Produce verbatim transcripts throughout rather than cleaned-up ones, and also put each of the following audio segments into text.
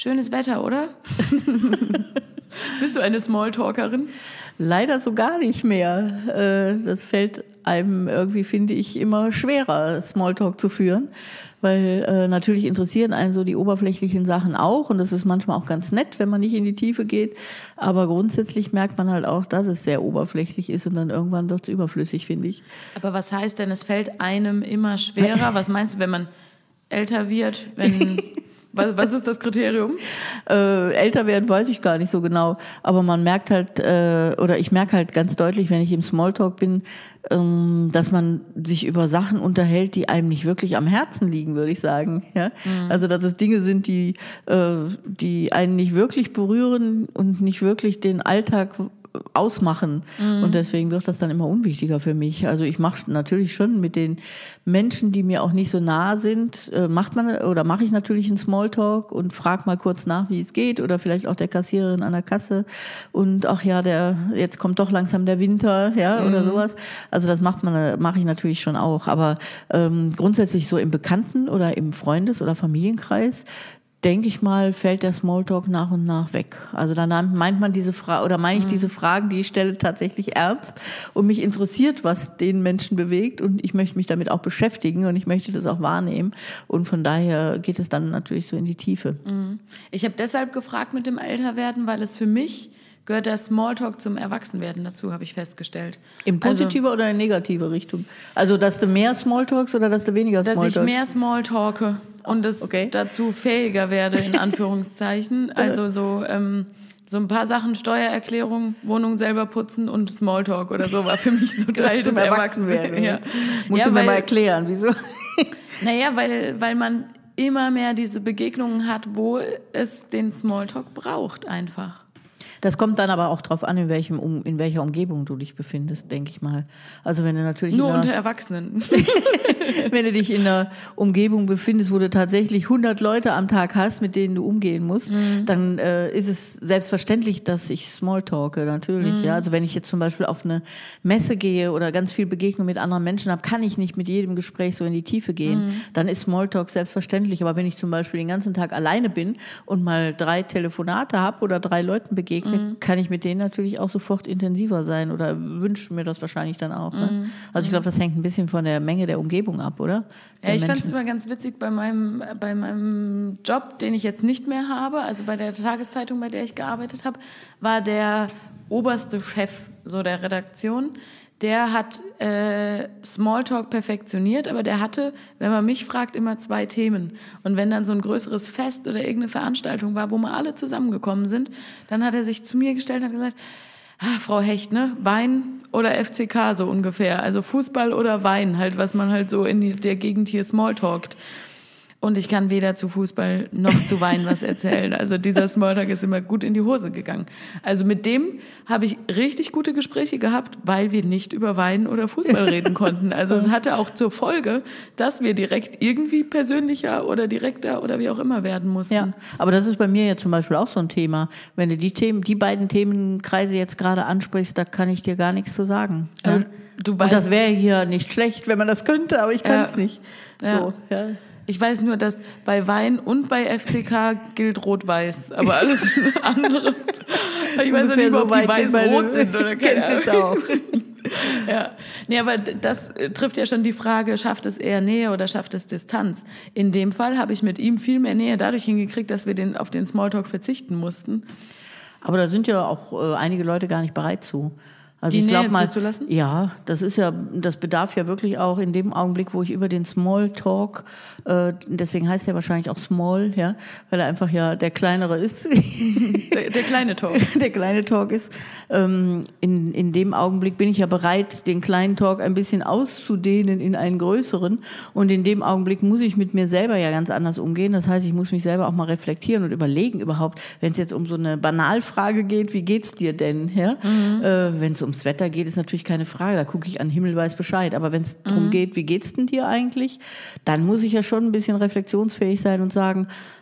Schönes Wetter, oder? Bist du eine Smalltalkerin? Leider so gar nicht mehr. Das fällt einem irgendwie, finde ich, immer schwerer, Smalltalk zu führen, weil äh, natürlich interessieren einen so die oberflächlichen Sachen auch und das ist manchmal auch ganz nett, wenn man nicht in die Tiefe geht, aber grundsätzlich merkt man halt auch, dass es sehr oberflächlich ist und dann irgendwann wird es überflüssig, finde ich. Aber was heißt denn, es fällt einem immer schwerer? Was meinst du, wenn man älter wird, wenn... Was, was ist das Kriterium? Äh, älter werden weiß ich gar nicht so genau, aber man merkt halt, äh, oder ich merke halt ganz deutlich, wenn ich im Smalltalk bin, ähm, dass man sich über Sachen unterhält, die einem nicht wirklich am Herzen liegen, würde ich sagen. Ja? Mhm. Also dass es Dinge sind, die, äh, die einen nicht wirklich berühren und nicht wirklich den Alltag ausmachen. Mhm. Und deswegen wird das dann immer unwichtiger für mich. Also ich mache natürlich schon mit den Menschen, die mir auch nicht so nah sind, äh, macht man oder mache ich natürlich einen Smalltalk und frage mal kurz nach, wie es geht oder vielleicht auch der Kassiererin an der Kasse und ach ja, der jetzt kommt doch langsam der Winter, ja, mhm. oder sowas. Also das macht man, mache ich natürlich schon auch. Aber ähm, grundsätzlich so im Bekannten- oder im Freundes- oder Familienkreis denke ich mal, fällt der Smalltalk nach und nach weg. Also da meint man diese Frage oder meine ich mhm. diese Fragen, die ich stelle, tatsächlich ernst und mich interessiert, was den Menschen bewegt und ich möchte mich damit auch beschäftigen und ich möchte das auch wahrnehmen und von daher geht es dann natürlich so in die Tiefe. Mhm. Ich habe deshalb gefragt mit dem Älterwerden, weil es für mich gehört der Smalltalk zum Erwachsenwerden dazu, habe ich festgestellt. In positive also, oder in negative Richtung? Also, dass du mehr Smalltalks oder dass du weniger Smalltalks? Dass ich mehr Smalltalke und das okay. dazu fähiger werde, in Anführungszeichen. Also so, ähm, so ein paar Sachen, Steuererklärung, Wohnung selber putzen und Smalltalk oder so war für mich so Teil des Erwachsenwerden. Ja. Musst ja, du mir weil, mal erklären, wieso? Naja, weil, weil man immer mehr diese Begegnungen hat, wo es den Smalltalk braucht einfach. Das kommt dann aber auch drauf an, in welchem um, in welcher Umgebung du dich befindest, denke ich mal. Also wenn du natürlich nur in einer, unter Erwachsenen. Wenn du dich in einer Umgebung befindest, wo du tatsächlich hundert Leute am Tag hast, mit denen du umgehen musst, mhm. dann äh, ist es selbstverständlich, dass ich Smalltalke, natürlich. Mhm. Ja, also wenn ich jetzt zum Beispiel auf eine Messe gehe oder ganz viel Begegnung mit anderen Menschen habe, kann ich nicht mit jedem Gespräch so in die Tiefe gehen. Mhm. Dann ist Smalltalk selbstverständlich. Aber wenn ich zum Beispiel den ganzen Tag alleine bin und mal drei Telefonate habe oder drei Leuten begegne, kann ich mit denen natürlich auch sofort intensiver sein oder wünsche mir das wahrscheinlich dann auch. Ne? Mm. Also ich glaube, das hängt ein bisschen von der Menge der Umgebung ab, oder? Der ja, ich fand es immer ganz witzig bei meinem, bei meinem Job, den ich jetzt nicht mehr habe, also bei der Tageszeitung, bei der ich gearbeitet habe, war der oberste Chef so der Redaktion. Der hat äh, Smalltalk perfektioniert, aber der hatte, wenn man mich fragt, immer zwei Themen. Und wenn dann so ein größeres Fest oder irgendeine Veranstaltung war, wo wir alle zusammengekommen sind, dann hat er sich zu mir gestellt und hat gesagt, ah, Frau Hecht, ne, Wein oder F C K so ungefähr, also Fußball oder Wein, halt, was man halt so in der Gegend hier Smalltalkt. Und ich kann weder zu Fußball noch zu Wein was erzählen. Also dieser Smalltalk ist immer gut in die Hose gegangen. Also mit dem habe ich richtig gute Gespräche gehabt, weil wir nicht über Wein oder Fußball reden konnten. Also es hatte auch zur Folge, dass wir direkt irgendwie persönlicher oder direkter oder wie auch immer werden mussten. Ja, aber das ist bei mir ja zum Beispiel auch so ein Thema. Wenn du die Themen, die beiden Themenkreise jetzt gerade ansprichst, da kann ich dir gar nichts zu sagen. Ja? Ja, du weißt, und das wäre hier nicht schlecht, wenn man das könnte, aber ich kann es ja, nicht. Ja. So, ja. Ich weiß nur, dass bei Wein und bei F C K gilt Rot-Weiß, aber alles andere. Ich weiß nicht, so ob die weiß-rot sind oder keine Ahnung. Auch. Ja. Nee, aber das trifft ja schon die Frage, schafft es eher Nähe oder schafft es Distanz? In dem Fall habe ich mit ihm viel mehr Nähe dadurch hingekriegt, dass wir den, auf den Smalltalk verzichten mussten. Aber da sind ja auch äh, einige Leute gar nicht bereit zu. Also die ich Nähe glaub mal, zuzulassen? Ja, das ist ja, das bedarf ja wirklich auch in dem Augenblick, wo ich über den Smalltalk, äh, deswegen heißt er wahrscheinlich auch Small, ja, weil er einfach ja der kleinere ist. Der, der kleine Talk. Der kleine Talk ist. Ähm, in, in dem Augenblick bin ich ja bereit, den kleinen Talk ein bisschen auszudehnen in einen größeren. Und in dem Augenblick muss ich mit mir selber ja ganz anders umgehen. Das heißt, ich muss mich selber auch mal reflektieren und überlegen überhaupt, wenn es jetzt um so eine Banalfrage geht, wie geht's dir denn? Ja? Mhm. Äh, wenn es ums Wetter geht, ist natürlich keine Frage. Da gucke ich an Himmel, weiß Bescheid. Aber wenn es mhm. darum geht, wie geht's denn dir eigentlich? Dann muss ich ja schon ein bisschen reflexionsfähig sein und sagen,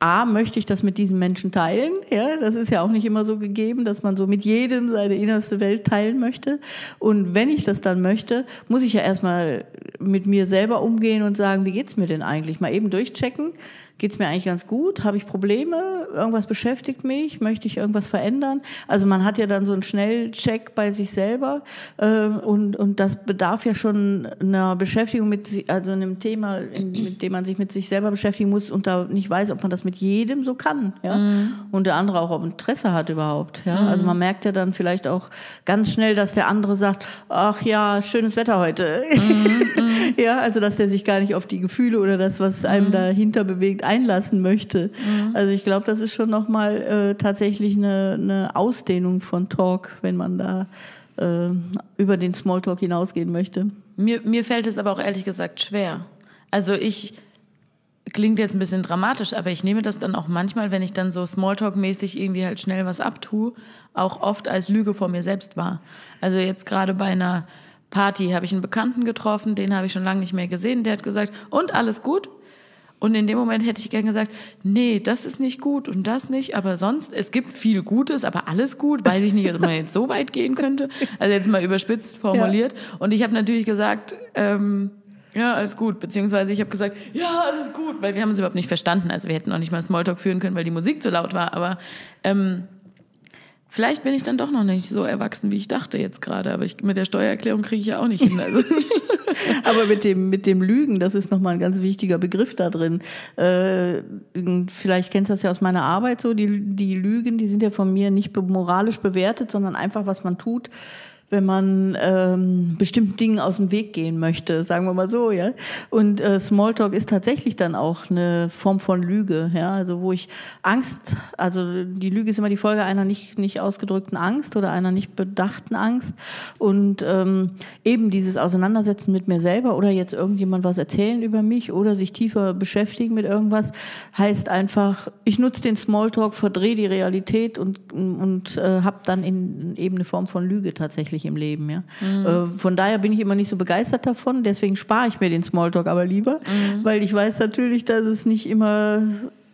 A, möchte ich das mit diesen Menschen teilen. Ja, das ist ja auch nicht immer so gegeben, dass man so mit jedem seine innerste Welt teilen möchte. Und wenn ich das dann möchte, muss ich ja erstmal mit mir selber umgehen und sagen, wie geht's mir denn eigentlich? Mal eben durchchecken. Geht's mir eigentlich ganz gut? Habe ich Probleme? Irgendwas beschäftigt mich? Möchte ich irgendwas verändern? Also man hat ja dann so einen Schnellcheck bei sich selber äh, und, und das bedarf ja schon einer Beschäftigung mit, also einem Thema, in, mit dem man sich mit sich selber beschäftigen muss und da nicht weiß, ob man das mit jedem so kann. Ja? Mhm. Und der andere auch, ob Interesse hat überhaupt. Ja? Mhm. Also man merkt ja dann vielleicht auch ganz schnell, dass der andere sagt, ach ja, schönes Wetter heute. Mhm. Ja, also dass der sich gar nicht auf die Gefühle oder das, was einem mhm. dahinter bewegt, einlassen möchte. Mhm. Also ich glaube, das ist schon nochmal äh, tatsächlich eine, eine Ausdehnung von Talk, wenn man da äh, über den Smalltalk hinausgehen möchte. Mir, mir fällt es aber auch ehrlich gesagt schwer. Also ich, klingt jetzt ein bisschen dramatisch, aber ich nehme das dann auch manchmal, wenn ich dann so Smalltalk-mäßig irgendwie halt schnell was abtue, auch oft als Lüge vor mir selbst wahr. Also jetzt gerade bei einer Party habe ich einen Bekannten getroffen, den habe ich schon lange nicht mehr gesehen, der hat gesagt, und alles gut? Und in dem Moment hätte ich gern gesagt, nee, das ist nicht gut und das nicht, aber sonst, es gibt viel Gutes, aber alles gut, weiß ich nicht, ob man jetzt so weit gehen könnte. Also jetzt mal überspitzt formuliert. Ja. Und ich habe natürlich gesagt, ähm, ja, alles gut, beziehungsweise ich habe gesagt, ja, alles gut, weil wir haben es überhaupt nicht verstanden. Also wir hätten auch nicht mal Smalltalk führen können, weil die Musik zu laut war, aber ähm, vielleicht bin ich dann doch noch nicht so erwachsen, wie ich dachte jetzt gerade, aber ich, mit der Steuererklärung kriege ich ja auch nicht hin. Also. Aber mit dem, mit dem Lügen, das ist nochmal ein ganz wichtiger Begriff da drin. Äh, vielleicht kennst du das ja aus meiner Arbeit so, die, die Lügen, die sind ja von mir nicht moralisch bewertet, sondern einfach, was man tut, wenn man ähm, bestimmten Dingen aus dem Weg gehen möchte, sagen wir mal so, ja. Und äh, Smalltalk ist tatsächlich dann auch eine Form von Lüge, ja. Also wo ich Angst, also die Lüge ist immer die Folge einer nicht nicht ausgedrückten Angst oder einer nicht bedachten Angst und ähm, eben dieses Auseinandersetzen mit mir selber oder jetzt irgendjemand was erzählen über mich oder sich tiefer beschäftigen mit irgendwas, heißt einfach, ich nutze den Smalltalk, verdrehe die Realität und und äh, habe dann in eben eine Form von Lüge tatsächlich im Leben, ja. Mhm. Äh, von daher bin ich immer nicht so begeistert davon, deswegen spare ich mir den Smalltalk aber lieber, mhm. weil ich weiß natürlich, dass es nicht immer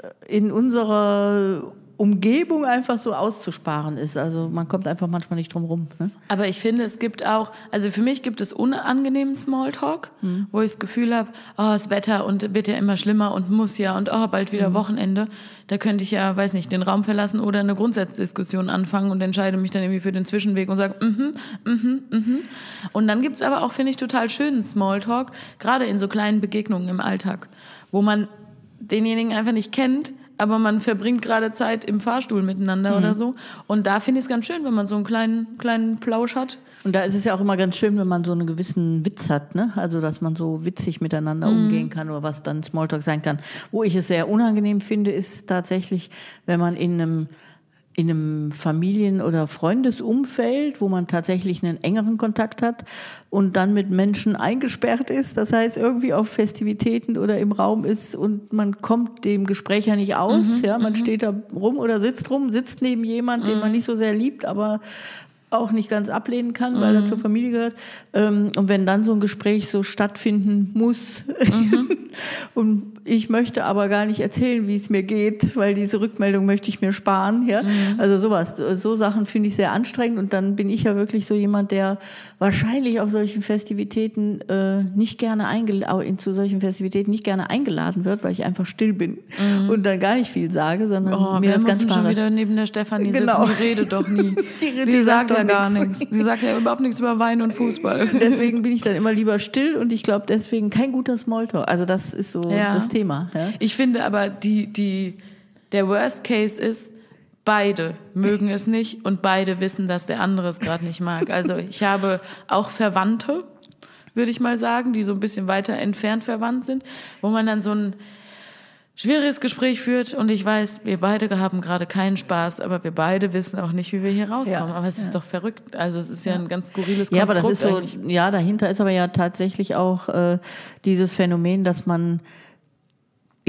in unserer Umgebung einfach so auszusparen ist. Also man kommt einfach manchmal nicht drum rum. Ne? Aber ich finde, es gibt auch, also für mich gibt es unangenehmen Smalltalk, mhm. wo ich das Gefühl habe, oh, das Wetter und wird ja immer schlimmer und muss ja und oh, bald wieder mhm. Wochenende. Da könnte ich ja, weiß nicht, den Raum verlassen oder eine Grundsatzdiskussion anfangen und entscheide mich dann irgendwie für den Zwischenweg und sage, mhm, mhm, mhm. Und dann gibt's aber auch, finde ich, total schönen Smalltalk, gerade in so kleinen Begegnungen im Alltag, wo man denjenigen einfach nicht kennt, aber man verbringt gerade Zeit im Fahrstuhl miteinander mhm. oder so. Und da finde ich es ganz schön, wenn man so einen kleinen, kleinen Plausch hat. Und da ist es ja auch immer ganz schön, wenn man so einen gewissen Witz hat, ne? Also, dass man so witzig miteinander mhm. umgehen kann oder was dann Smalltalk sein kann. Wo ich es sehr unangenehm finde, ist tatsächlich, wenn man in einem in einem Familien- oder Freundesumfeld, wo man tatsächlich einen engeren Kontakt hat und dann mit Menschen eingesperrt ist, das heißt irgendwie auf Festivitäten oder im Raum ist und man kommt dem Gespräch ja nicht aus, mhm, ja, man mhm. steht da rum oder sitzt rum, sitzt neben jemand, den mhm. man nicht so sehr liebt, aber auch nicht ganz ablehnen kann, mhm. weil er zur Familie gehört. Und wenn dann so ein Gespräch so stattfinden muss mhm. und ich möchte aber gar nicht erzählen, wie es mir geht, weil diese Rückmeldung möchte ich mir sparen. Ja? Mhm. Also sowas, so Sachen finde ich sehr anstrengend und dann bin ich ja wirklich so jemand, der wahrscheinlich auf solchen Festivitäten äh, nicht gerne eingeladen, zu solchen Festivitäten nicht gerne eingeladen wird, weil ich einfach still bin mhm. und dann gar nicht viel sage, sondern oh, mir das ganz schon wieder neben der Stefanie genau. sitzen, die redet doch nie. die, die, die sagt ja gar nichts. Sie sagt ja überhaupt nichts über Wein und Fußball. Deswegen bin ich dann immer lieber still und ich glaube deswegen kein guter Smalltalk. Also das ist so ja. das Thema. Ja? Ich finde aber, die, die, der Worst Case ist, beide mögen es nicht und beide wissen, dass der andere es gerade nicht mag. Also ich habe auch Verwandte, würde ich mal sagen, die so ein bisschen weiter entfernt verwandt sind, wo man dann so ein schwieriges Gespräch führt und ich weiß, wir beide haben gerade keinen Spaß, aber wir beide wissen auch nicht, wie wir hier rauskommen. Ja, aber es ist ja. doch verrückt. Also es ist ja, ja ein ganz skurriles Konstrukt. Ja, aber das ist so, eigentlich. ja, dahinter ist aber ja tatsächlich auch äh, dieses Phänomen, dass man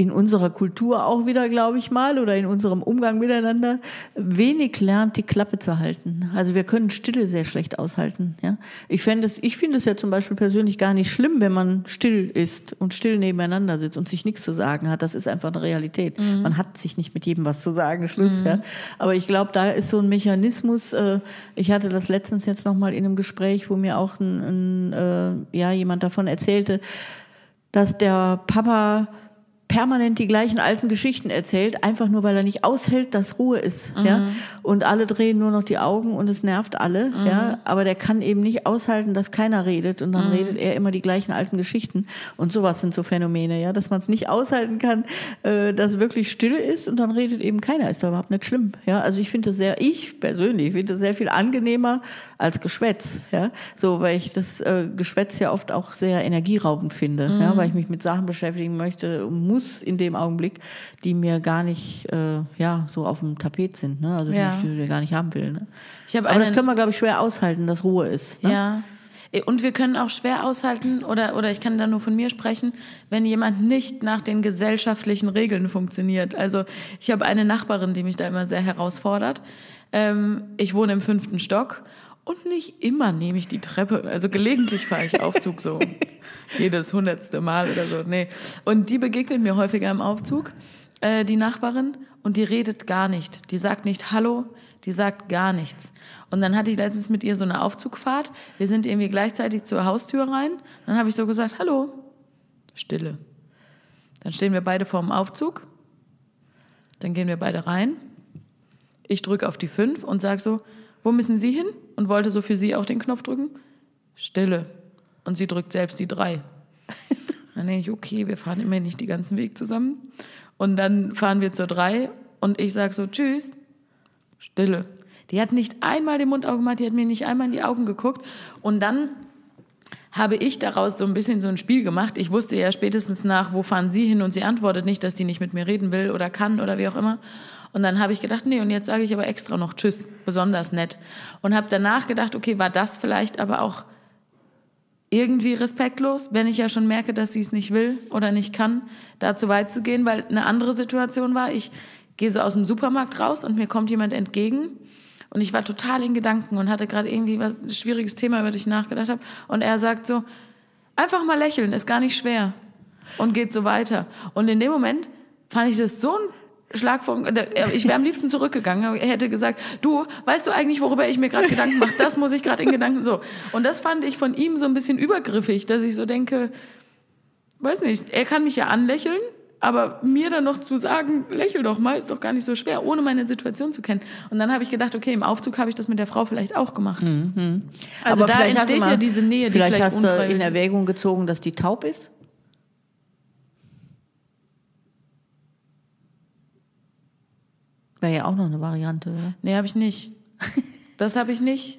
in unserer Kultur auch wieder, glaube ich mal, oder in unserem Umgang miteinander, wenig lernt, die Klappe zu halten. Also wir können Stille sehr schlecht aushalten. Ja? Ich fände es, ich finde es ja zum Beispiel persönlich gar nicht schlimm, wenn man still ist und still nebeneinander sitzt und sich nichts zu sagen hat. Das ist einfach eine Realität. Mhm. Man hat sich nicht mit jedem was zu sagen, Schluss. Mhm. Ja? Aber ich glaube, da ist so ein Mechanismus, äh, ich hatte das letztens jetzt nochmal in einem Gespräch, wo mir auch ein, ein, äh, ja, jemand davon erzählte, dass der Papa permanent die gleichen alten Geschichten erzählt, einfach nur, weil er nicht aushält, dass Ruhe ist. Mhm. Ja? Und alle drehen nur noch die Augen und es nervt alle. Mhm. Ja? Aber der kann eben nicht aushalten, dass keiner redet und dann mhm. redet er immer die gleichen alten Geschichten. Und sowas sind so Phänomene, ja? Dass man es nicht aushalten kann, äh, dass wirklich Stille ist und dann redet eben keiner. Ist doch überhaupt nicht schlimm. Ja? Also ich finde das sehr, ich persönlich finde das sehr viel angenehmer als Geschwätz. Ja? So, weil ich das äh, Geschwätz ja oft auch sehr energieraubend finde, mhm. ja? Weil ich mich mit Sachen beschäftigen möchte und muss in dem Augenblick, die mir gar nicht äh, ja, so auf dem Tapet sind, ne? Also die, ja. die ich gar nicht haben will. Ne? Ich Aber einen, das können wir, glaube ich, schwer aushalten, dass Ruhe ist. Ne? Ja. Und wir können auch schwer aushalten, oder, oder ich kann da nur von mir sprechen, wenn jemand nicht nach den gesellschaftlichen Regeln funktioniert. Also ich habe eine Nachbarin, die mich da immer sehr herausfordert. Ähm, ich wohne im fünften Stock und nicht immer nehme ich die Treppe. Also gelegentlich fahre ich Aufzug so. Jedes hundertste Mal oder so. Nee. Und die begegnet mir häufiger im Aufzug, äh, die Nachbarin, und die redet gar nicht. Die sagt nicht Hallo, die sagt gar nichts. Und dann hatte ich letztens mit ihr so eine Aufzugfahrt. Wir sind irgendwie gleichzeitig zur Haustür rein. Dann habe ich so gesagt, Hallo, Stille. Dann stehen wir beide vor dem Aufzug. Dann gehen wir beide rein. Ich drücke auf die fünf und sage so, wo müssen Sie hin? Und wollte so für sie auch den Knopf drücken. Stille. Und sie drückt selbst die drei. Dann denke ich, okay, wir fahren immer nicht den ganzen Weg zusammen. Und dann fahren wir zur drei und ich sage so, tschüss, Stille. Die hat nicht einmal den Mund aufgemacht, die hat mir nicht einmal in die Augen geguckt. Und dann habe ich daraus so ein bisschen so ein Spiel gemacht. Ich wusste ja spätestens nach, wo fahren Sie hin? Und sie antwortet nicht, dass die nicht mit mir reden will oder kann oder wie auch immer. Und dann habe ich gedacht, nee, und jetzt sage ich aber extra noch tschüss, besonders nett. Und habe danach gedacht, okay, war das vielleicht aber auch irgendwie respektlos, wenn ich ja schon merke, dass sie es nicht will oder nicht kann, da zu weit zu gehen, weil eine andere Situation war, ich gehe so aus dem Supermarkt raus und mir kommt jemand entgegen und ich war total in Gedanken und hatte gerade irgendwie was, ein schwieriges Thema, über das ich nachgedacht habe, und er sagt so, einfach mal lächeln, ist gar nicht schwer, und geht so weiter. Und in dem Moment fand ich das so ein Schlag vom, ich wäre am liebsten zurückgegangen. Er hätte gesagt, du, weißt du eigentlich, worüber ich mir gerade Gedanken mache? Das muss ich gerade in Gedanken, so. Und das fand ich von ihm so ein bisschen übergriffig, dass ich so denke, weiß nicht, er kann mich ja anlächeln, aber mir dann noch zu sagen, lächel doch mal, ist doch gar nicht so schwer, ohne meine Situation zu kennen. Und dann habe ich gedacht, okay, im Aufzug habe ich das mit der Frau vielleicht auch gemacht. Mhm. Also aber da entsteht mal, ja diese Nähe, die vielleicht, vielleicht hast du in Erwägung gezogen, dass die taub ist? Wäre ja auch noch eine Variante, oder? Nee, habe ich nicht. Das habe ich nicht.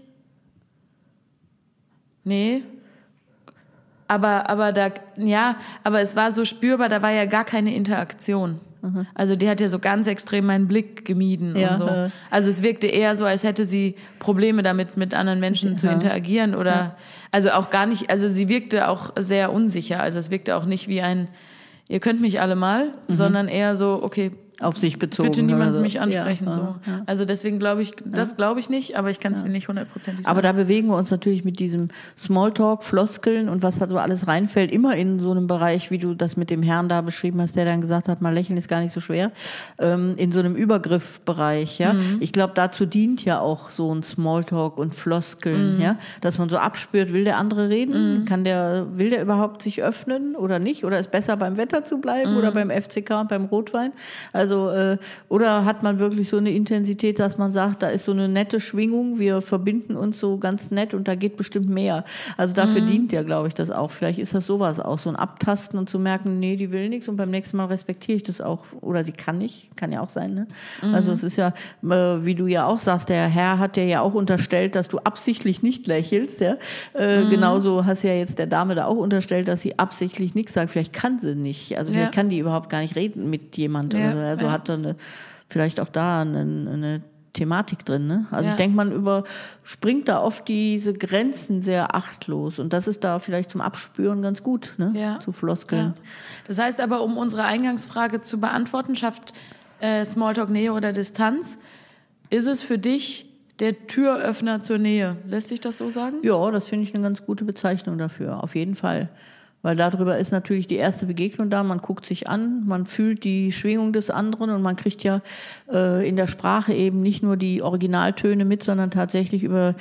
Nee. Aber, aber da, ja, aber es war so spürbar, da war ja gar keine Interaktion. Mhm. Also die hat ja so ganz extrem meinen Blick gemieden ja, und so. Äh. Also es wirkte eher so, als hätte sie Probleme damit, mit anderen Menschen ja. zu interagieren oder, ja. also auch gar nicht, also sie wirkte auch sehr unsicher. Also es wirkte auch nicht wie ein, ihr könnt mich alle mal, mhm. sondern eher so, okay, auf sich bezogen. Bitte niemand so. mich ansprechen. Ja, so. ja. Also deswegen glaube ich, das glaube ich nicht, aber ich kann es ja. dir nicht hundertprozentig sagen. Aber da bewegen wir uns natürlich mit diesem Smalltalk, Floskeln und was da so alles reinfällt, immer in so einem Bereich, wie du das mit dem Herrn da beschrieben hast, der dann gesagt hat, mal lächeln ist gar nicht so schwer, ähm, in so einem Übergriffbereich. Ja? Mhm. Ich glaube, dazu dient ja auch so ein Smalltalk und Floskeln, mhm. ja? Dass man so abspürt, will der andere reden? Mhm. Kann der, will der überhaupt sich öffnen oder nicht? Oder ist besser beim Wetter zu bleiben mhm. oder beim F C K und beim Rotwein? Also, äh, oder hat man wirklich so eine Intensität, dass man sagt, da ist so eine nette Schwingung, wir verbinden uns so ganz nett und da geht bestimmt mehr. Also dafür mhm. dient ja, glaube ich, das auch. Vielleicht ist das sowas auch, so ein Abtasten und zu merken, nee, die will nichts und beim nächsten Mal respektiere ich das auch. Oder sie kann nicht, kann ja auch sein, ne? Mhm. Also es ist ja, äh, wie du ja auch sagst, der Herr hat dir ja auch unterstellt, dass du absichtlich nicht lächelst, ja? Äh, mhm. Genauso hast ja jetzt der Dame da auch unterstellt, dass sie absichtlich nichts sagt. Vielleicht kann sie nicht, also vielleicht ja. kann die überhaupt gar nicht reden mit jemand. Ja. Oder so. Also ja. hat dann eine, vielleicht auch da eine, eine Thematik drin. Ne? Also Ja. ich denke, man überspringt da oft diese Grenzen sehr achtlos. Und das ist da vielleicht zum Abspüren ganz gut, ne? Ja. Zu Floskeln. Ja. Das heißt aber, um unsere Eingangsfrage zu beantworten, schafft äh, Smalltalk Nähe oder Distanz, ist es für dich der Türöffner zur Nähe? Lässt sich das so sagen? Ja, das finde ich eine ganz gute Bezeichnung dafür, auf jeden Fall. Weil darüber ist natürlich die erste Begegnung da, man guckt sich an, man fühlt die Schwingung des anderen und man kriegt ja äh, in der Sprache eben nicht nur die Originaltöne mit, sondern tatsächlich über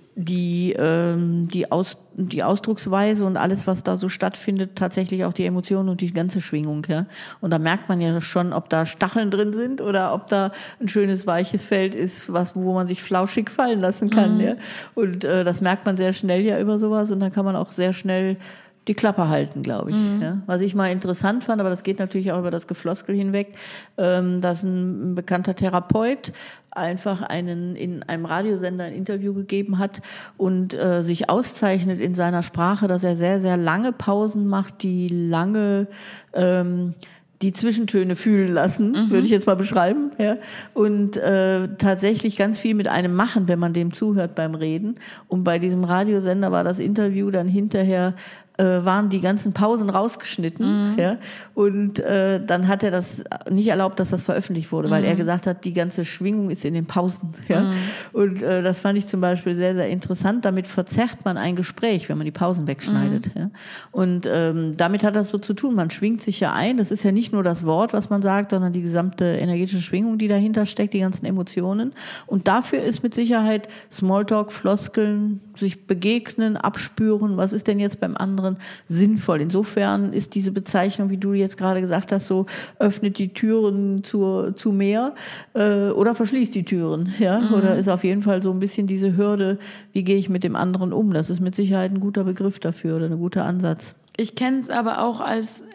die, ähm, die, Aus, die Ausdrucksweise und alles, was da so stattfindet, tatsächlich auch die Emotionen und die ganze Schwingung. Ja? Und da merkt man ja schon, ob da Stacheln drin sind oder ob da ein schönes, weiches Feld ist, was, wo man sich flauschig fallen lassen kann. Mhm. Ja? Und äh, das merkt man sehr schnell ja über sowas und dann kann man auch sehr schnell die Klappe halten, glaube ich. Mhm. Ja. Was ich mal interessant fand, aber das geht natürlich auch über das Gefloskel hinweg, ähm, dass ein, ein bekannter Therapeut einfach einen in einem Radiosender ein Interview gegeben hat und äh, sich auszeichnet in seiner Sprache, dass er sehr, sehr lange Pausen macht, die lange ähm, die Zwischentöne fühlen lassen, mhm. würde ich jetzt mal beschreiben. Ja. Und äh, tatsächlich ganz viel mit einem machen, wenn man dem zuhört beim Reden. Und bei diesem Radiosender war das Interview dann hinterher, äh, waren die ganzen Pausen rausgeschnitten. Mhm. Ja. Und äh, dann hat er das nicht erlaubt, dass das veröffentlicht wurde, weil mhm. er gesagt hat, die ganze Schwingung ist in den Pausen. Ja. Mhm. Und äh, das fand ich zum Beispiel sehr, sehr interessant. Damit verzerrt man ein Gespräch, wenn man die Pausen wegschneidet. Mhm. Ja. Und ähm, damit hat das so zu tun. Man schwingt sich ja ein. Das ist ja nicht nur das Wort, was man sagt, sondern die gesamte energetische Schwingung, die dahinter steckt, die ganzen Emotionen. Und dafür ist mit Sicherheit Smalltalk, Floskeln, sich begegnen, abspüren, was ist denn jetzt beim anderen sinnvoll. Insofern ist diese Bezeichnung, wie du jetzt gerade gesagt hast, so öffnet die Türen zur, zu mehr äh, oder verschließt die Türen. Ja? Mhm. Oder ist auf jeden Fall so ein bisschen diese Hürde, wie gehe ich mit dem anderen um. Das ist mit Sicherheit ein guter Begriff dafür oder ein guter Ansatz. Ich kenne es aber auch als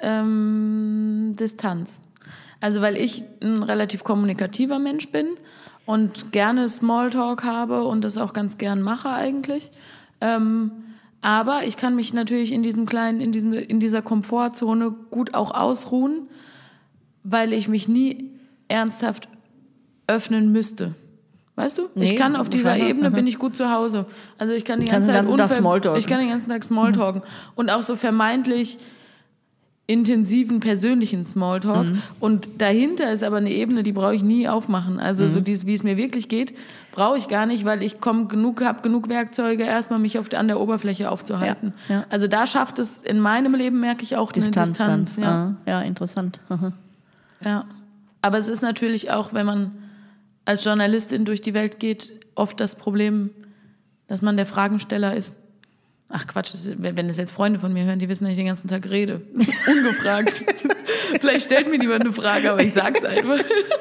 ähm, Distanz. Also weil ich ein relativ kommunikativer Mensch bin und gerne Smalltalk habe und das auch ganz gern mache eigentlich. Ähm, aber ich kann mich natürlich in diesem kleinen, in diesem, in dieser Komfortzone gut auch ausruhen, weil ich mich nie ernsthaft öffnen müsste. Weißt du? Nee, ich kann auf dieser Ebene, bin ich gut zu Hause. Also ich kann die ganze Zeit unver- ich kann den ganzen Tag Smalltalken. Mhm. Und auch so vermeintlich intensiven persönlichen Smalltalk. Mhm. Und dahinter ist aber eine Ebene, die brauche ich nie aufmachen. Also mhm. so dieses, wie es mir wirklich geht, brauche ich gar nicht, weil ich komm genug, habe genug Werkzeuge, erstmal mich auf, an der Oberfläche aufzuhalten. Ja, ja. Also da schafft es in meinem Leben, merke ich auch, Distanz, eine Distanz. Dann. Ja. ja, interessant. Aha. Ja. Aber es ist natürlich auch, wenn man als Journalistin durch die Welt geht, oft das Problem, dass man der Fragensteller ist. Ach Quatsch, das ist, wenn das jetzt Freunde von mir hören, die wissen, dass ich den ganzen Tag rede. Ungefragt. Vielleicht stellt mir niemand eine Frage, aber ich sag's einfach.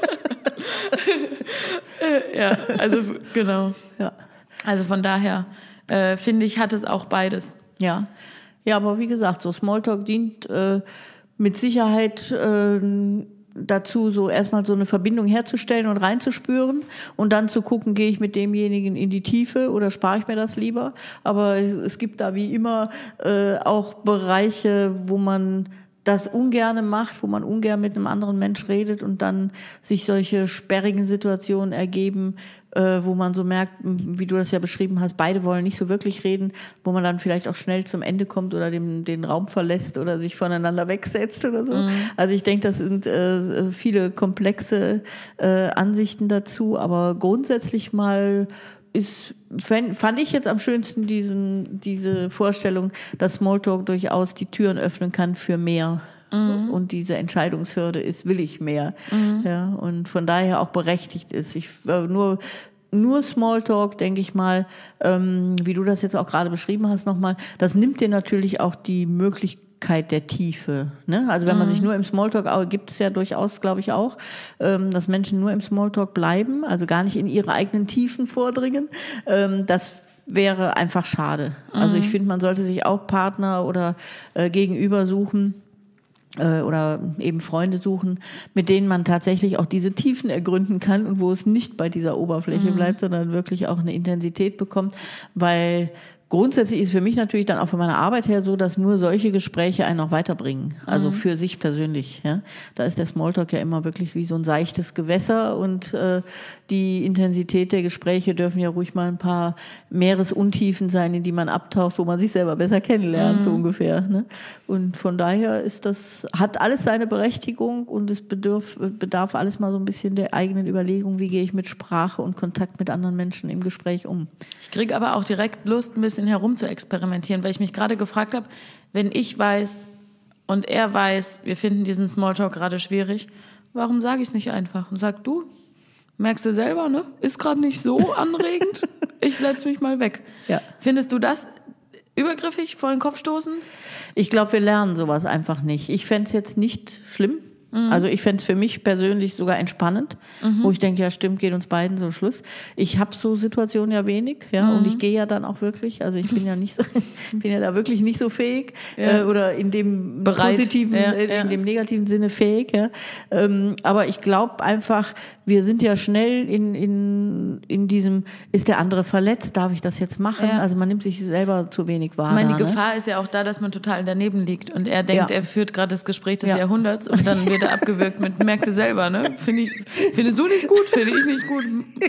Ja, also genau. Ja. Also von daher äh, finde ich, hat es auch beides. Ja, ja, aber wie gesagt, so Smalltalk dient äh, mit Sicherheit äh, dazu, so erstmal so eine Verbindung herzustellen und reinzuspüren und dann zu gucken, gehe ich mit demjenigen in die Tiefe oder spare ich mir das lieber. Aber es gibt da wie immer äh, auch Bereiche, wo man das ungerne macht, wo man ungern mit einem anderen Mensch redet und dann sich solche sperrigen Situationen ergeben, äh, wo man so merkt, wie du das ja beschrieben hast, beide wollen nicht so wirklich reden, wo man dann vielleicht auch schnell zum Ende kommt oder den, den Raum verlässt oder sich voneinander wegsetzt oder so. Mhm. Also ich denke, das sind äh, viele komplexe äh, Ansichten dazu, aber grundsätzlich mal ist, fand ich jetzt am schönsten diesen, diese Vorstellung, dass Smalltalk durchaus die Türen öffnen kann für mehr. Mhm. Und diese Entscheidungshürde ist, will ich mehr. Mhm. Ja, und von daher auch berechtigt ist. Ich, nur, nur Smalltalk, denke ich mal, ähm, wie du das jetzt auch gerade beschrieben hast nochmal, das nimmt dir natürlich auch die Möglichkeit der Tiefe. Ne? Also wenn man mhm. sich nur im Smalltalk, gibt es ja durchaus, glaube ich auch, ähm, dass Menschen nur im Smalltalk bleiben, also gar nicht in ihre eigenen Tiefen vordringen. Ähm, das wäre einfach schade. Mhm. Also ich finde, man sollte sich auch Partner oder äh, Gegenüber suchen, oder eben Freunde suchen, mit denen man tatsächlich auch diese Tiefen ergründen kann und wo es nicht bei dieser Oberfläche mhm. bleibt, sondern wirklich auch eine Intensität bekommt, weil Grundsätzlich ist für mich natürlich dann auch von meiner Arbeit her so, dass nur solche Gespräche einen auch weiterbringen. Also mhm. für sich persönlich. Ja. Da ist der Smalltalk ja immer wirklich wie so ein seichtes Gewässer und äh, die Intensität der Gespräche dürfen ja ruhig mal ein paar Meeresuntiefen sein, in die man abtaucht, wo man sich selber besser kennenlernt, mhm. so ungefähr. Ne? Und von daher ist das, hat alles seine Berechtigung und es bedarf, bedarf alles mal so ein bisschen der eigenen Überlegung, wie gehe ich mit Sprache und Kontakt mit anderen Menschen im Gespräch um. Ich kriege aber auch direkt Lust, ein bisschen herum zu experimentieren, weil ich mich gerade gefragt habe, wenn ich weiß und er weiß, wir finden diesen Smalltalk gerade schwierig, warum sage ich es nicht einfach? Und sag du, merkst du selber, ne? Ist gerade nicht so anregend, ich setze mich mal weg. Ja. Findest du das übergriffig, vor den Kopf stoßend? Ich glaube, wir lernen sowas einfach nicht. Ich fände es jetzt nicht schlimm. Mhm. Also ich fände es für mich persönlich sogar entspannend, mhm. wo ich denke, ja stimmt, geht uns beiden so Schluss. Ich habe so Situationen ja wenig, ja, mhm. und ich gehe ja dann auch wirklich, also ich bin ja nicht so, bin ja da wirklich nicht so fähig ja. äh, oder in dem Bereit. positiven, ja, äh, ja. in dem negativen Sinne fähig, ja. Ähm, aber ich glaube einfach, wir sind ja schnell in, in, in diesem, ist der andere verletzt, darf ich das jetzt machen? Ja. Also man nimmt sich selber zu wenig wahr. Ich meine, die da, Gefahr ne? ist ja auch da, dass man total daneben liegt und er denkt, ja. er führt gerade das Gespräch des ja. Jahrhunderts und dann wird er abgewürgt mit, merkst du selber, ne? Find ich, findest du nicht gut, finde ich nicht gut.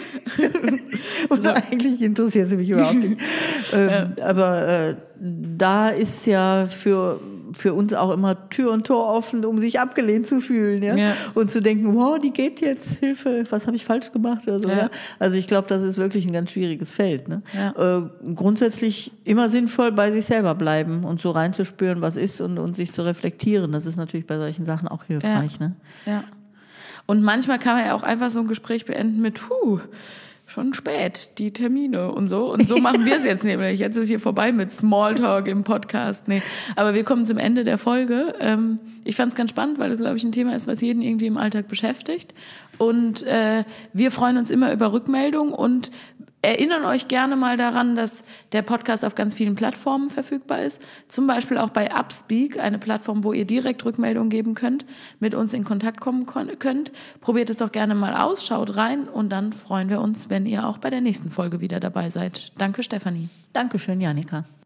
Und eigentlich interessiert es mich überhaupt nicht. ähm, ja. Aber äh, da ist ja für, für uns auch immer Tür und Tor offen, um sich abgelehnt zu fühlen. Ja? Ja. Und zu denken, wow, die geht jetzt, Hilfe, was habe ich falsch gemacht? Oder so, ja. Ja? Also ich glaube, das ist wirklich ein ganz schwieriges Feld. Ne? Ja. Äh, grundsätzlich immer sinnvoll bei sich selber bleiben und so reinzuspüren, was ist und, und sich zu reflektieren. Das ist natürlich bei solchen Sachen auch hilfreich. Ja. Ne? Ja. Und manchmal kann man ja auch einfach so ein Gespräch beenden mit, puh, schon spät, die Termine und so. Und so machen wir es jetzt nämlich. Jetzt ist hier vorbei mit Smalltalk im Podcast. Nee. Aber wir kommen zum Ende der Folge. Ich fand es ganz spannend, weil das, glaube ich, ein Thema ist, was jeden irgendwie im Alltag beschäftigt. Und äh, wir freuen uns immer über Rückmeldungen und erinnern euch gerne mal daran, dass der Podcast auf ganz vielen Plattformen verfügbar ist. Zum Beispiel auch bei Upspeak, eine Plattform, wo ihr direkt Rückmeldungen geben könnt, mit uns in Kontakt kommen könnt. Probiert es doch gerne mal aus, schaut rein und dann freuen wir uns, wenn ihr auch bei der nächsten Folge wieder dabei seid. Danke, Stefanie. Dankeschön, Janika.